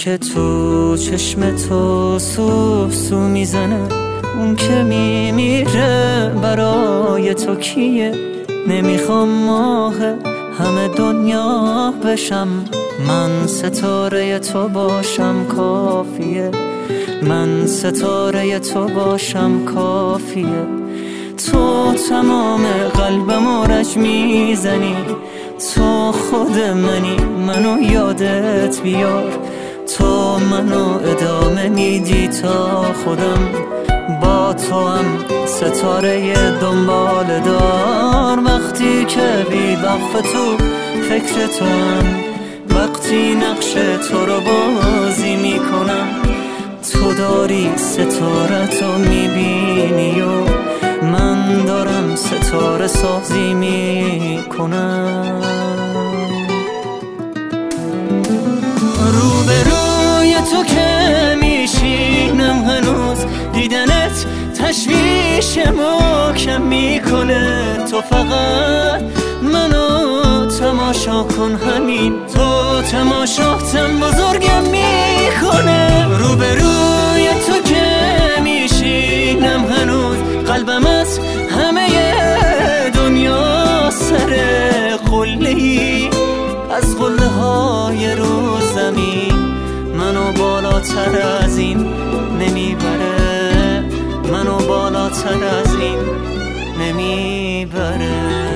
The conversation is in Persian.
که تو چشم تو سو میزنه، اون که میمیره برای تو کیه؟ نمیخوام ماه همه دنیا بشم، من ستاره تو باشم کافیه، من ستاره تو باشم کافیه. تو تمام قلبمو رج میزنی، تو خود منی، منو یادت بیار. تو منو ادامه میدی تا خودم با تو هم ستاره دنبال دار. وقتی که بی وقف تو فکر تو هم، وقتی نقش تو رو بازی میکنم، تو داری ستاره تو میبینی و من دارم ستاره سازی میکنم. روبروی تو که میشینم هنوز، دیدنت تشویشمو کم میکنه. تو فقط منو تماشا کن، همین تو تماشاتم بزرگم میکنه. روبروی تو که میشینم هنوز، قلبم از همه دنیا سر قله‌ای، از قله های رو زمین منو بالاتر از این نمیبره، منو بالاتر از این نمیبره.